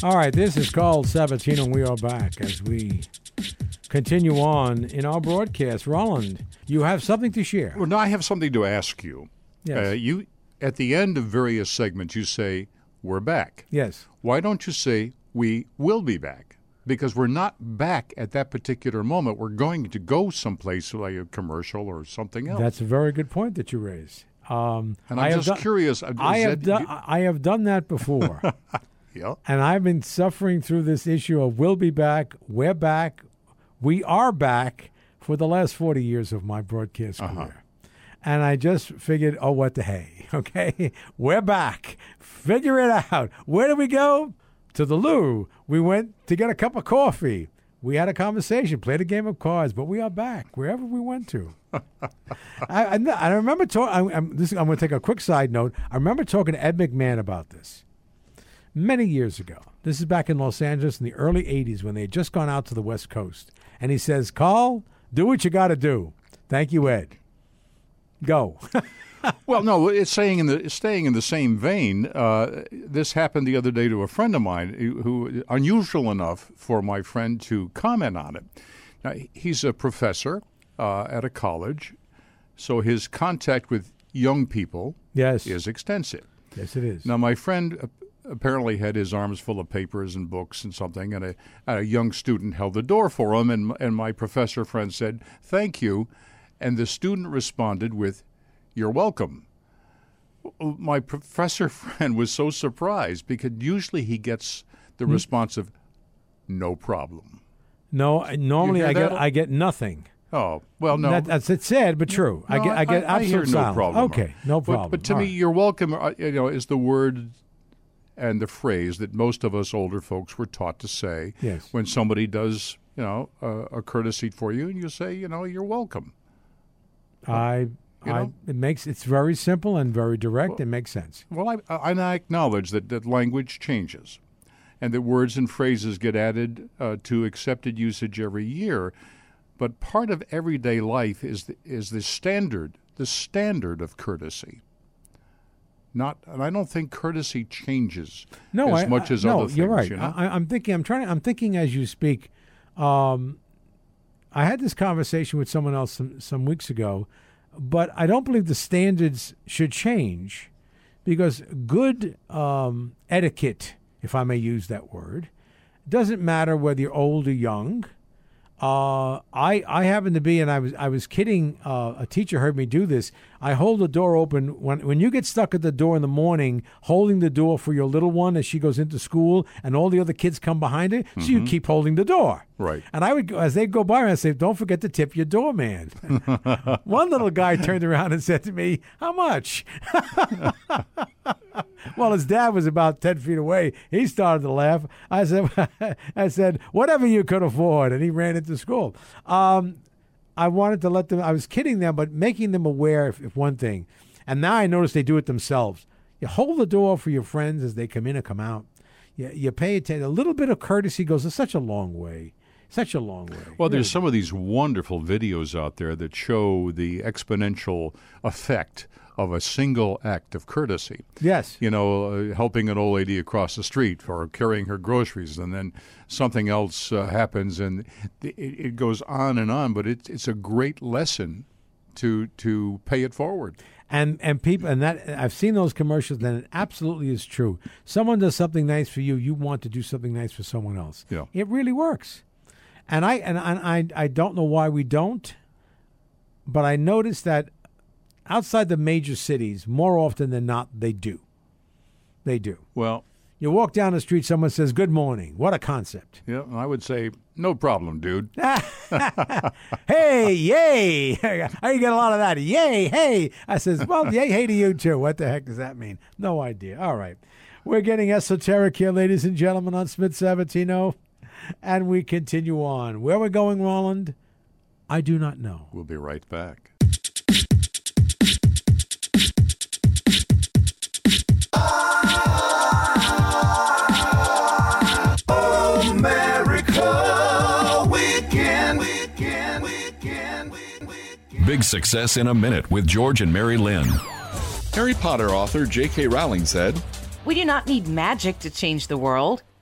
All right, this is called Sabatino, and we are back as we continue on in our broadcast. Roland, you have something to share. Well, no, I have something to ask you. Yes. You, at the end of various segments, you say, we're back. Yes. Why don't you say, we will be back? Because we're not back at that particular moment. We're going to go someplace like a commercial or something else. That's a very good point that you raised. And I'm just curious. I have done that before. Yeah. And I've been suffering through this issue of we'll be back, we're back, we are back for the last 40 years of my broadcast career. And I just figured, oh, what the hey, okay? We're back. Figure it out. Where do we go? To the loo. We went to get a cup of coffee. We had a conversation, played a game of cards, but we are back wherever we went to. I remember talking. I'm going to take a quick side note. I remember talking to Ed McMahon about this many years ago. This is back in Los Angeles in the early 80s when they had just gone out to the West Coast. And he says, Carl, do what you got to do. Thank you, Ed. Go. Well, no, it's staying in the same vein. This happened the other day to a friend of mine who unusual enough for my friend to comment on it. Now, he's a professor at a college, so his contact with young people is extensive. Yes, it is. Now, my friend apparently had his arms full of papers and books and something, and a young student held the door for him, and my professor friend said, "Thank you," and the student responded with, "You're welcome." My professor friend was so surprised because usually he gets the response of "No problem." No, normally I get nothing. Oh, well, no. That's it's sad, but true. No, I get absolute hear no silence. problem. Okay, no problem. But to me, "You're welcome," is the word and the phrase that most of us older folks were taught to say when somebody does, a courtesy for you, and you say, "You're welcome." It's very simple and very direct. It makes sense. Well, I acknowledge that language changes, and that words and phrases get added to accepted usage every year. But part of everyday life is the standard of courtesy. And I don't think courtesy changes as much as other things. No, you're right. I'm thinking as you speak. I had this conversation with someone else some weeks ago, but I don't believe the standards should change because good etiquette, if I may use that word, doesn't matter whether you're old or young. I happen to be, and I was kidding. A teacher heard me do this. I hold the door open when you get stuck at the door in the morning, holding the door for your little one as she goes into school, and all the other kids come behind her. So you keep holding the door. Right. And I would, as they go by, I'd say, "Don't forget to tip your doorman." One little guy turned around and said to me, "How much?" Well, his dad was about 10 feet away. He started to laugh. I said, "Whatever you could afford," and he ran into school. I wanted to let them, I was kidding them, but making them aware of one thing. And now I notice they do it themselves. You hold the door for your friends as they come in or come out. You pay attention. A little bit of courtesy goes such a long way. Such a long way. Well, there's some of these wonderful videos out there that show the exponential effect of a single act of courtesy. Yes. Helping an old lady across the street or carrying her groceries, and then something else happens, and it goes on, but it's a great lesson to pay it forward. And people, and that I've seen those commercials, and it absolutely is true. Someone does something nice for you, you want to do something nice for someone else. Yeah. It really works. And I don't know why we don't, but I noticed that outside the major cities, more often than not, they do. They do. Well, you walk down the street, someone says, "Good morning." What a concept. Yeah, I would say, "No problem, dude." Hey, yay. I get a lot of that. Yay, hey. I says, "Well, yay, hey to you too." What the heck does that mean? No idea. All right. We're getting esoteric here, ladies and gentlemen, on Smith Sabatino. And we continue on. Where we're going, Roland, I do not know. We'll be right back. America Weekend. Big Success in a Minute with George and Mary Lynn. Harry Potter author J.K. Rowling said, "We do not need magic to change the world.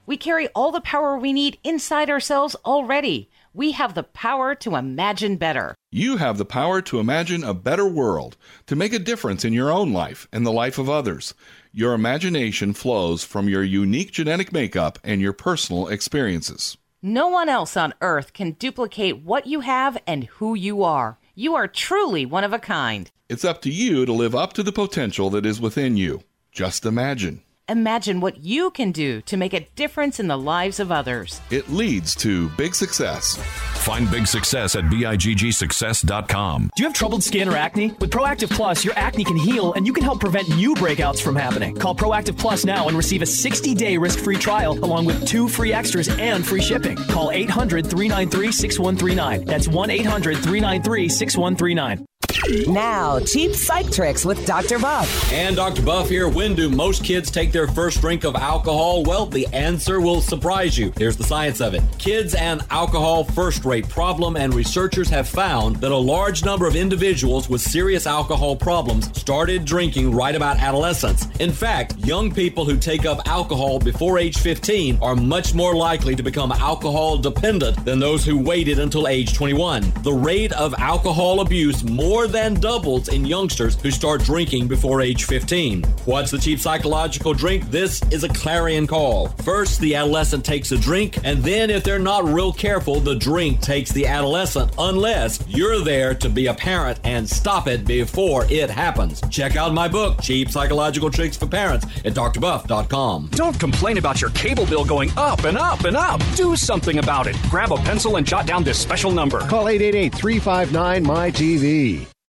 We carry all the power we need inside ourselves already. We have the power to imagine better. You have the power to imagine a better world, to make a difference in your own life and the life of others. Your imagination flows from your unique genetic makeup and your personal experiences. No one else on Earth can duplicate what you have and who you are. You are truly one of a kind. It's up to you to live up to the potential that is within you. Just imagine. Imagine what you can do to make a difference in the lives of others. It leads to big success. Find big success at BIGGsuccess.com. Do you have troubled skin or acne? With Proactive Plus, your acne can heal and you can help prevent new breakouts from happening. Call Proactive Plus now and receive a 60-day risk-free trial along with 2 free extras and free shipping. Call 800-393-6139. That's 1-800-393-6139. Now, cheap psych tricks with Dr. Buff. And Dr. Buff here. When do most kids take their first drink of alcohol? Well, the answer will surprise you. Here's the science of it. Kids and alcohol first-rate problem, and researchers have found that a large number of individuals with serious alcohol problems started drinking right about adolescence. In fact, young people who take up alcohol before age 15 are much more likely to become alcohol dependent than those who waited until age 21. The rate of alcohol abuse more than doubles in youngsters who start drinking before age 15. What's the cheap psychological drink? This is a clarion call. First, the adolescent takes a drink, and then if they're not real careful, the drink takes the adolescent, unless you're there to be a parent and stop it before it happens. Check out my book, Cheap Psychological Tricks for Parents, at drbuff.com. Don't complain about your cable bill going up and up and up. Do something about it. Grab a pencil and jot down this special number. Call 888-359-MY-TV.